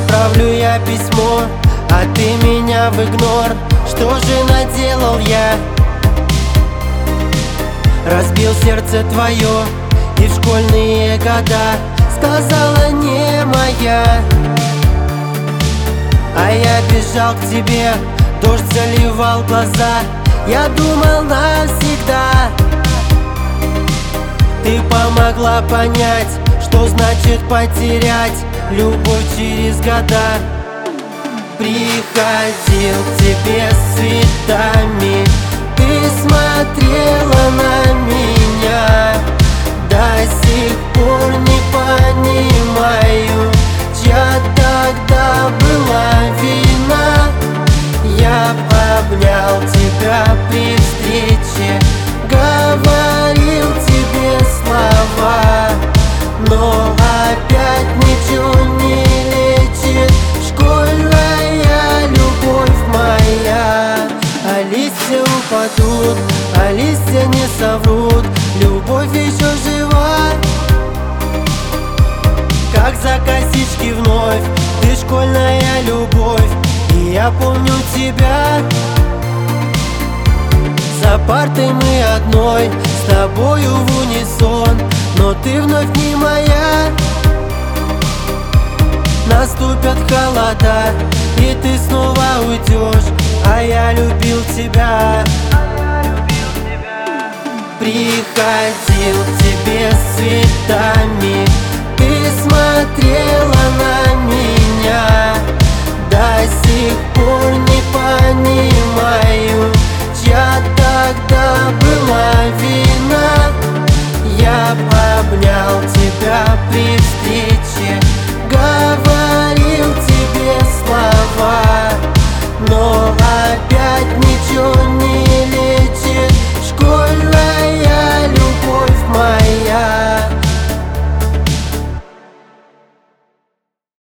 Отправлю я письмо, а ты меня в игнор. Что же наделал я? Разбил сердце твое, и в школьные года сказала не моя. А я бежал к тебе, дождь заливал глаза. Я думал навсегда. Ты помогла понять, что значит потерять любовь через года. Приходил к тебе с цветами, ты смотрела на меня. До сих пор не понимаю, чья тогда была вина. Я обнял тебя при встрече, говорил тебе слова, но опять ничего не лечит школьная любовь моя. А листья упадут, а листья не соврут, любовь еще жива. Как за косички вновь, ты школьная любовь, и я помню тебя. За партой мы одной, с тобою в унисон, но ты вновь не моя. Наступят холода, и ты снова уйдешь, а я любил тебя. Приходил к тебе с цветами, ты смотрела